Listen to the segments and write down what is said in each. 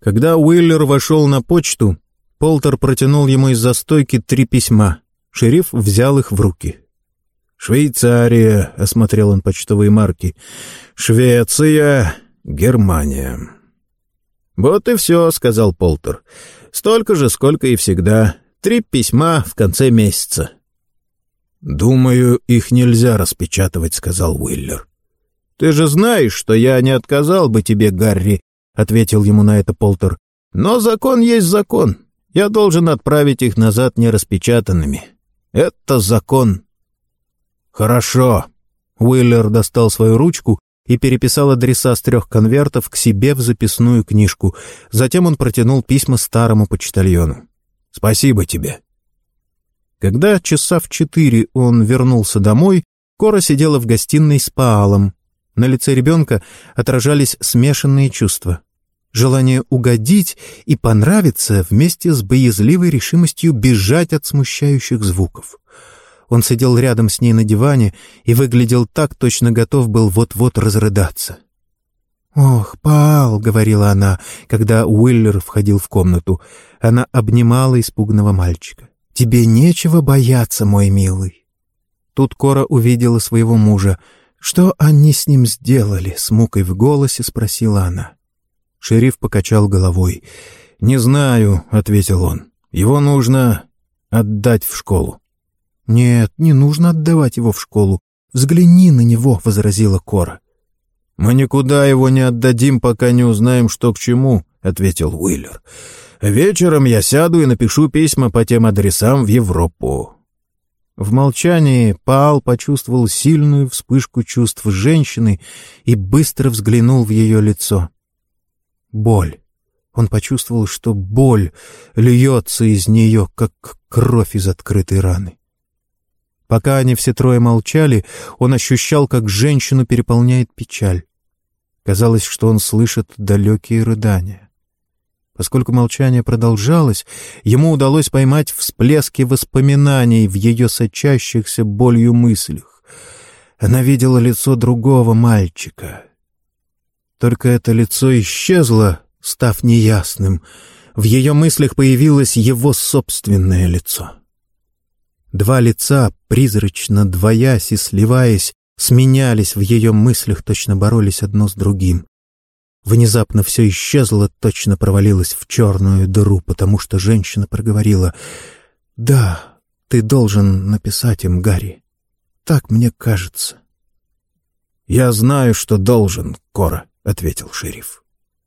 Когда Уиллер вошел на почту, Полтер протянул ему из-за стойки 3 письма. Шериф взял их в руки. «Швейцария», — осмотрел он почтовые марки, «Швеция, Германия». «Вот и все», — сказал Полтер. «Столько же, сколько и всегда. 3 письма в конце месяца». «Думаю, их нельзя распечатывать», — сказал Уиллер. «Ты же знаешь, что я не отказал бы тебе, Гарри», — ответил ему на это Полтер. «Но закон есть закон. Я должен отправить их назад нераспечатанными. Это закон». «Хорошо». Уиллер достал свою ручку и переписал адреса с 3 конвертов к себе в записную книжку. Затем он протянул письма старому почтальону. «Спасибо тебе». Когда часа в 4 он вернулся домой, Кора сидела в гостиной с Паалом. На лице ребенка отражались смешанные чувства. Желание угодить и понравиться вместе с боязливой решимостью бежать от смущающих звуков. Он сидел рядом с ней на диване и выглядел так, точно готов был вот-вот разрыдаться. «Ох, Паал», — говорила она, когда Уиллер входил в комнату. Она обнимала испуганного мальчика. «Тебе нечего бояться, мой милый». Тут Кора увидела своего мужа. «Что они с ним сделали?» — с мукой в голосе спросила она. Шериф покачал головой. «Не знаю», — ответил он. «Его нужно отдать в школу». «Нет, не нужно отдавать его в школу. Взгляни на него», — возразила Кора. «Мы никуда его не отдадим, пока не узнаем, что к чему», — ответил Уиллер. «Вечером я сяду и напишу письма по тем адресам в Европу». В молчании Паал почувствовал сильную вспышку чувств женщины и быстро взглянул в ее лицо. Боль. Он почувствовал, что боль льется из нее, как кровь из открытой раны. Пока они все трое молчали, он ощущал, как женщину переполняет печаль. Казалось, что он слышит далекие рыдания. Поскольку молчание продолжалось, ему удалось поймать всплески воспоминаний в ее сочащихся болью мыслях. Она видела лицо другого мальчика. Только это лицо исчезло, став неясным. В ее мыслях появилось его собственное лицо. 2 лица, призрачно двоясь и сливаясь, сменялись в ее мыслях, точно боролись одно с другим. Внезапно все исчезло, точно провалилось в черную дыру, потому что женщина проговорила: «Да, ты должен написать им, Гарри. Так мне кажется». «Я знаю, что должен, Кора», — ответил шериф.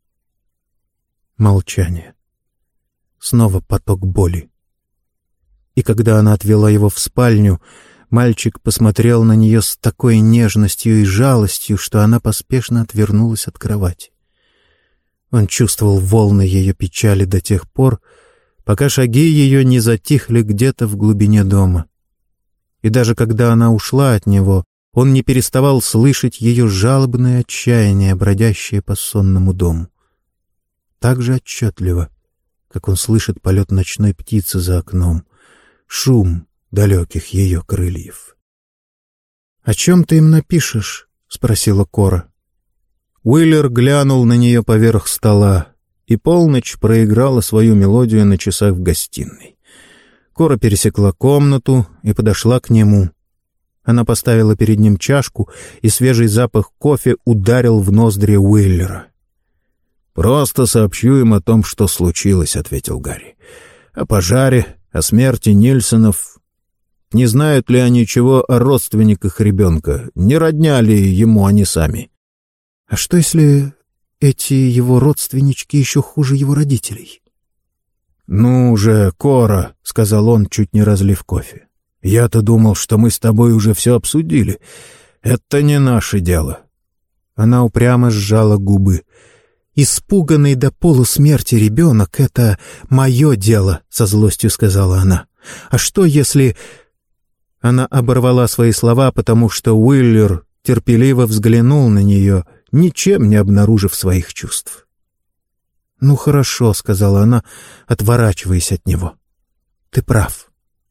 Молчание. Снова поток боли. И когда она отвела его в спальню, мальчик посмотрел на нее с такой нежностью и жалостью, что она поспешно отвернулась от кровати. Он чувствовал волны ее печали до тех пор, пока шаги ее не затихли где-то в глубине дома. И даже когда она ушла от него, он не переставал слышать ее жалобное отчаяние, бродящее по сонному дому. Так же отчетливо, как он слышит полет ночной птицы за окном, шум далеких ее крыльев. «О чем ты им напишешь?» — спросила Кора. Уиллер глянул на нее поверх стола, и полночь проиграла свою мелодию на часах в гостиной. Кора пересекла комнату и подошла к нему. Она поставила перед ним чашку, и свежий запах кофе ударил в ноздри Уиллера. «Просто сообщу им о том, что случилось», — ответил Гарри. «О пожаре, о смерти Нильсонов. Не знают ли они чего о родственниках ребенка? Не родня ли ему они сами?» «А что, если эти его родственнички еще хуже его родителей?» «Ну же, Кора», — сказал он, чуть не разлив кофе. «Я-то думал, что мы с тобой уже все обсудили. Это не наше дело». Она упрямо сжала губы. «Испуганный до полусмерти ребенок — это мое дело», — со злостью сказала она. «А что, если...» Она оборвала свои слова, потому что Уиллер терпеливо взглянул на нее, ничем не обнаружив своих чувств. «Ну хорошо», — сказала она, отворачиваясь от него. «Ты прав».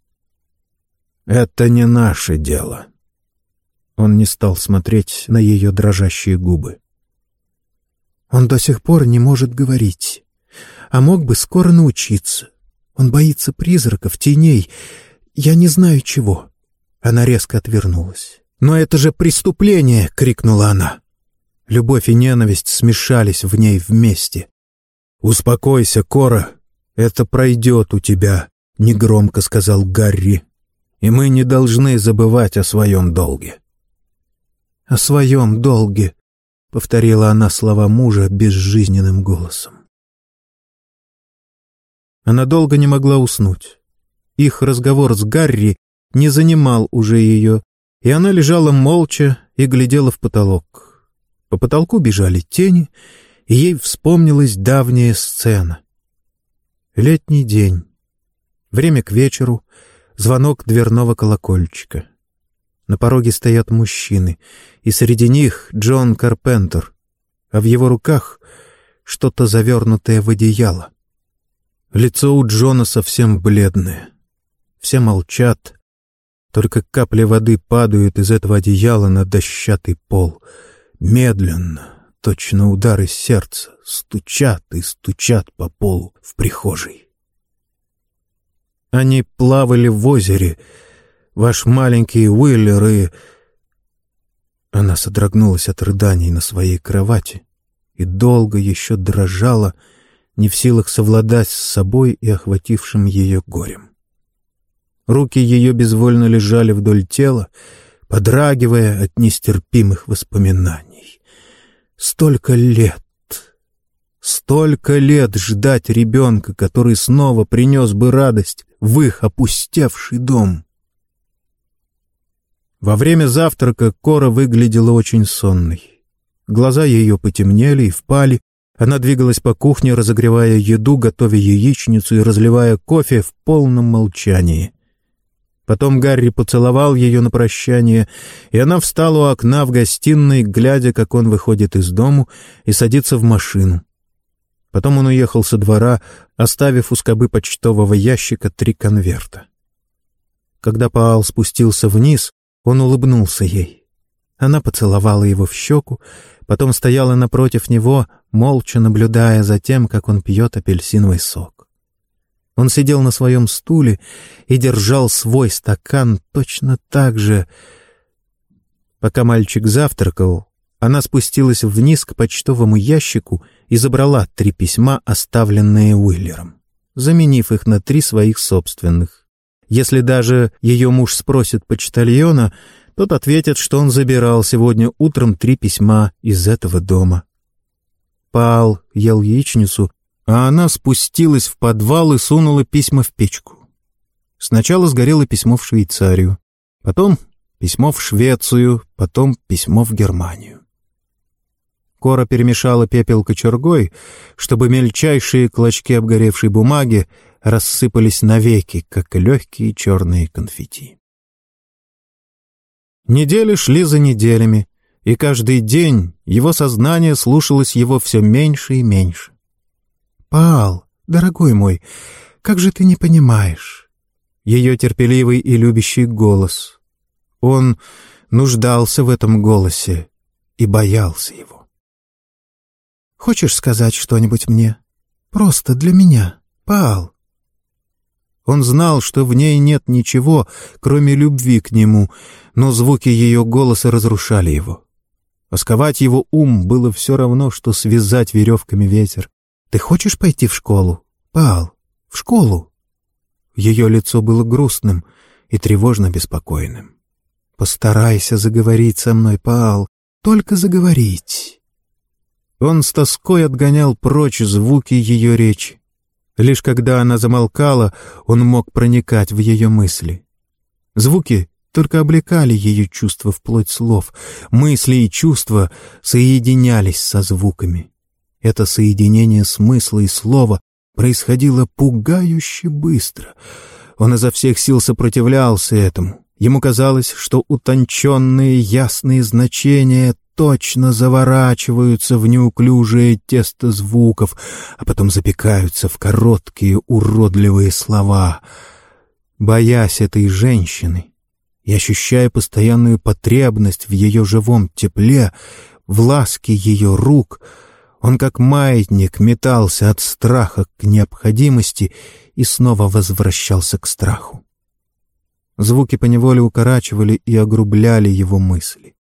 «Это не наше дело». Он не стал смотреть на ее дрожащие губы. «Он до сих пор не может говорить. а мог бы скоро научиться. Он боится призраков, теней, я не знаю чего». Она резко отвернулась. «Но это же преступление!» — крикнула она. Любовь и ненависть смешались в ней вместе. «Успокойся, Кора, это пройдет у тебя», — негромко сказал Гарри. «И мы не должны забывать о своем долге». «О своем долге», — повторила она слова мужа безжизненным голосом. Она долго не могла уснуть. Их разговор с Гарри не занимал уже ее, и она лежала молча и глядела в потолок. По потолку бежали тени, и ей вспомнилась давняя сцена. Летний день. Время к вечеру, звонок дверного колокольчика. На пороге стоят мужчины, и среди них Джон Карпентер, а в его руках что-то завернутое в одеяло. Лицо у Джона совсем бледное. Все молчат, только капли воды падают из этого одеяла на дощатый пол. Медленно, точно удары сердца, стучат и стучат по полу в прихожей. Они плавали в озере, ваш маленький Уиллер и... Она содрогнулась от рыданий на своей кровати и долго еще дрожала, не в силах совладать с собой и охватившим ее горем. Руки ее безвольно лежали вдоль тела, подрагивая от нестерпимых воспоминаний. Столько лет ждать ребенка, который снова принес бы радость в их опустевший дом. Во время завтрака Кора выглядела очень сонной. Глаза ее потемнели и впали. Она двигалась по кухне, разогревая еду, готовя яичницу и разливая кофе в полном молчании. Потом Гарри поцеловал ее на прощание, и она встала у окна в гостиной, глядя, как он выходит из дому и садится в машину. Потом он уехал со двора, оставив у скобы почтового ящика 3 конверта. Когда Паал спустился вниз, он улыбнулся ей. Она поцеловала его в щеку, потом стояла напротив него, молча наблюдая за тем, как он пьет апельсиновый сок. Он сидел на своем стуле и держал свой стакан точно так же. Пока мальчик завтракал, она спустилась вниз к почтовому ящику и забрала 3 письма, оставленные Уиллером, заменив их на 3 своих собственных. Если даже ее муж спросит почтальона, тот ответит, что он забирал сегодня утром 3 письма из этого дома. Паал ел яичницу, а она спустилась в подвал и сунула письма в печку. Сначала сгорело письмо в Швейцарию, потом письмо в Швецию, потом письмо в Германию. Кора перемешала пепел кочергой, чтобы мельчайшие клочки обгоревшей бумаги рассыпались навеки, как легкие черные конфетти. Недели шли за неделями, и каждый день его сознание слушалось его все меньше и меньше. «Паал, дорогой мой, как же ты не понимаешь?» Ее терпеливый и любящий голос. Он нуждался в этом голосе и боялся его. «Хочешь сказать что-нибудь мне? Просто для меня, Паал?» Он знал, что в ней нет ничего, кроме любви к нему, но звуки ее голоса разрушали его. Сковать его ум было все равно, что связать веревками ветер. «Ты хочешь пойти в школу, Паал? В школу?» Ее лицо было грустным и тревожно беспокойным. «Постарайся заговорить со мной, Паал, только заговорить». Он с тоской отгонял прочь звуки ее речи. Лишь когда она замолкала, он мог проникать в ее мысли. Звуки только облекали ее чувства вплоть слов. Мысли и чувства соединялись со звуками. Это соединение смысла и слова происходило пугающе быстро. Он изо всех сил сопротивлялся этому. Ему казалось, что утонченные ясные значения точно заворачиваются в неуклюжее тесто звуков, а потом запекаются в короткие уродливые слова. Боясь этой женщины и ощущая постоянную потребность в ее живом тепле, в ласке ее рук, Он как маятник метался от страха к необходимости и снова возвращался к страху. Звуки поневоле укорачивали и огрубляли его мысли.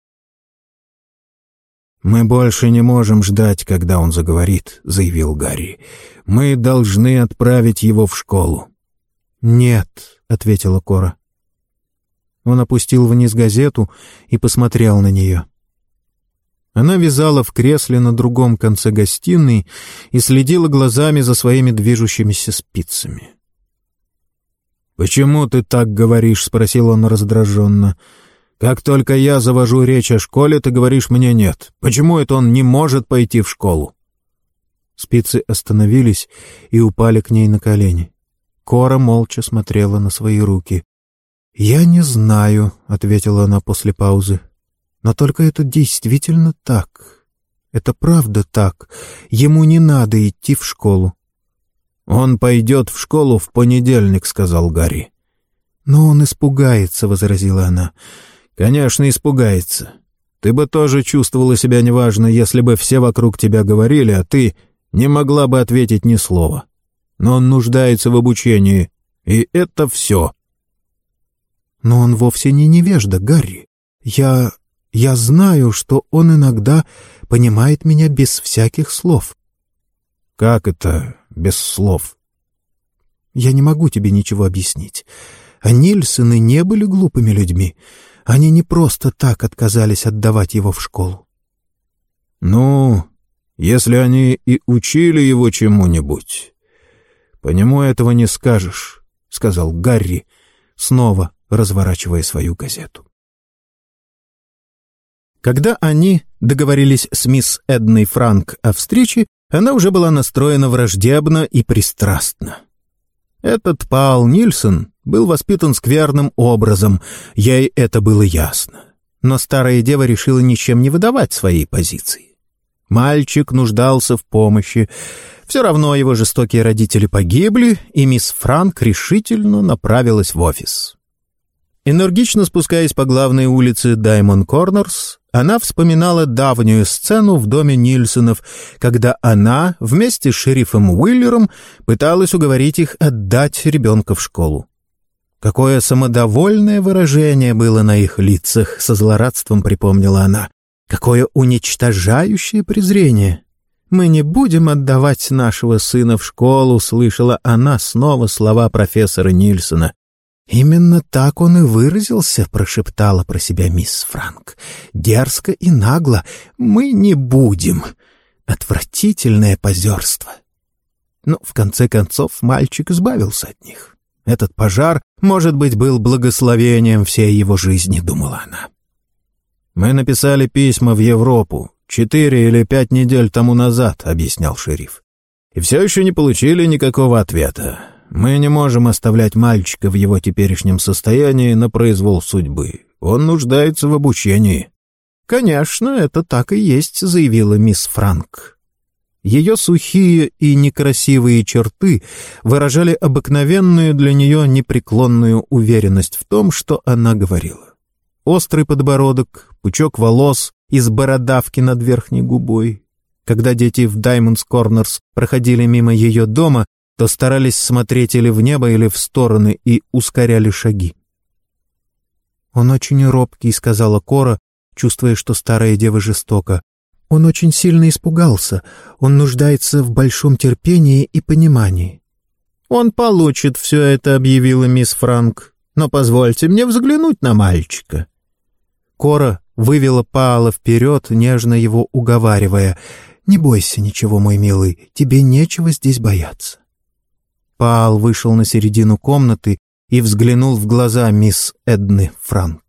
«Мы больше не можем ждать, когда он заговорит», — заявил Гарри. «Мы должны отправить его в школу». «Нет», — ответила Кора. Он опустил вниз газету и посмотрел на нее. Она вязала в кресле на другом конце гостиной и следила глазами за своими движущимися спицами. «Почему ты так говоришь?» — спросил он раздраженно. «Как только я завожу речь о школе, ты говоришь мне нет. Почему это он не может пойти в школу?» Спицы остановились и упали к ней на колени. Кора молча смотрела на свои руки. «Я не знаю», — ответила она после паузы. «Но только это действительно так. Это правда так. Ему не надо идти в школу». «Он пойдет в школу в понедельник», — сказал Гарри. «Но он испугается», — возразила она. «Конечно, испугается. Ты бы тоже чувствовала себя неважно, если бы все вокруг тебя говорили, а ты не могла бы ответить ни слова. Но он нуждается в обучении, и это все». «Но он вовсе не невежда, Гарри. Я знаю, что он иногда понимает меня без всяких слов». «Как это без слов?» «Я не могу тебе ничего объяснить. А Нильсены не были глупыми людьми. Они не просто так отказались отдавать его в школу». «Ну, если они и учили его чему-нибудь, по нему этого не скажешь», — сказал Гарри, снова разворачивая свою газету. Когда они договорились с мисс Эдной Франк о встрече, она уже была настроена враждебно и пристрастно. Этот Паул Нильсон был воспитан скверным образом, ей это было ясно. Но старая дева решила ничем не выдавать своей позиции. Мальчик нуждался в помощи. Все равно его жестокие родители погибли, и мисс Франк решительно направилась в офис. Энергично спускаясь по главной улице Даймонд Корнерс, она вспоминала давнюю сцену в доме Нильсонов, когда она вместе с шерифом Уиллером пыталась уговорить их отдать ребенка в школу. Какое самодовольное выражение было на их лицах, со злорадством припомнила она. Какое уничтожающее презрение! «Мы не будем отдавать нашего сына в школу», — слышала она снова слова профессора Нильсона. «Именно так он и выразился», — прошептала про себя мисс Франк. «Дерзко и нагло. Мы не будем. Отвратительное позерство». Но, в конце концов, мальчик избавился от них. Этот пожар, может быть, был благословением всей его жизни, думала она. «Мы написали письма в Европу 4 или 5 недель тому назад», — объяснял шериф. «И все еще не получили никакого ответа. Мы не можем оставлять мальчика в его теперешнем состоянии на произвол судьбы. Он нуждается в обучении». «Конечно, это так и есть», — заявила мисс Франк. Ее сухие и некрасивые черты выражали обыкновенную для нее непреклонную уверенность в том, что она говорила. Острый подбородок, пучок волос из бородавки над верхней губой. Когда дети в Даймонд Корнерс проходили мимо ее дома, то старались смотреть или в небо, или в стороны, и ускоряли шаги. «Он очень робкий», — сказала Кора, чувствуя, что старая дева жестока. «Он очень сильно испугался. Он нуждается в большом терпении и понимании». «Он получит все это», — объявила мисс Франк. «Но позвольте мне взглянуть на мальчика». Кора вывела Паала вперед, нежно его уговаривая. «Не бойся ничего, мой милый, тебе нечего здесь бояться». Паал вышел на середину комнаты и взглянул в глаза мисс Эдны Франк.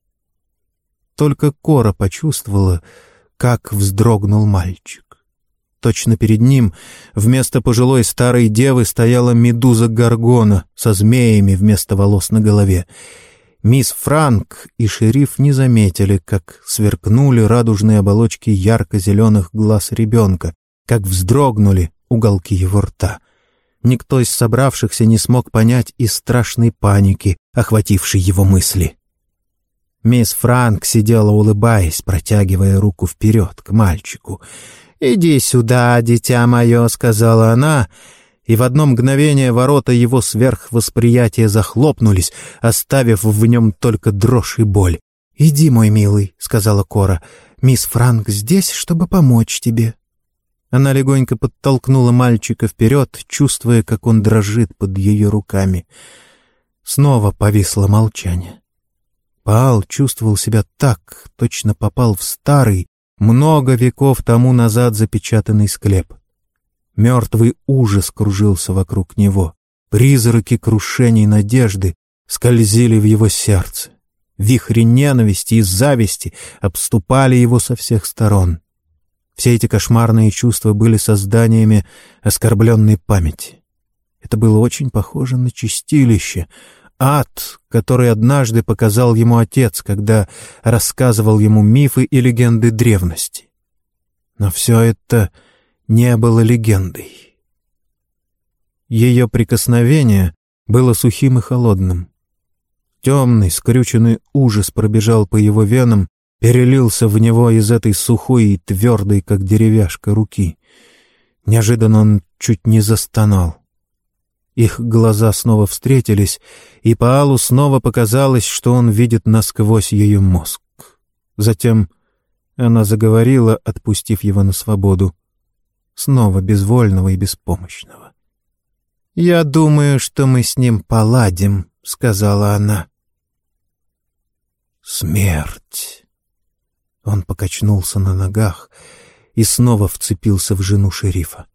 Только Кора почувствовала, как вздрогнул мальчик. Точно перед ним вместо пожилой старой девы стояла медуза Горгона со змеями вместо волос на голове. Мисс Франк и шериф не заметили, как сверкнули радужные оболочки ярко-зеленых глаз ребенка, как вздрогнули уголки его рта. Никто из собравшихся не смог понять и страшной паники, охватившей его мысли. Мисс Франк сидела, улыбаясь, протягивая руку вперед к мальчику. «Иди сюда, дитя мое», — сказала она, и в одно мгновение ворота его сверхвосприятия захлопнулись, оставив в нем только дрожь и боль. «Иди, мой милый», — сказала Кора, — «мисс Франк здесь, чтобы помочь тебе». Она легонько подтолкнула мальчика вперед, чувствуя, как он дрожит под ее руками. Снова повисло молчание. Паал чувствовал себя так, точно попал в старый, много веков тому назад запечатанный склеп. Мертвый ужас кружился вокруг него. Призраки крушений надежды скользили в его сердце. Вихри ненависти и зависти обступали его со всех сторон. Все эти кошмарные чувства были созданиями оскорбленной памяти. Это было очень похоже на чистилище, ад, который однажды показал ему отец, когда рассказывал ему мифы и легенды древности. Но все это не было легендой. Ее прикосновение было сухим и холодным. Темный, скрюченный ужас пробежал по его венам, перелился в него из этой сухой и твердой, как деревяшка, руки. Неожиданно он чуть не застонал. Их глаза снова встретились, и Паалу снова показалось, что он видит насквозь ее мозг. Затем она заговорила, отпустив его на свободу, снова безвольного и беспомощного. «Я думаю, что мы с ним поладим», — сказала она. «Смерть!» Он покачнулся на ногах и снова вцепился в жену шерифа.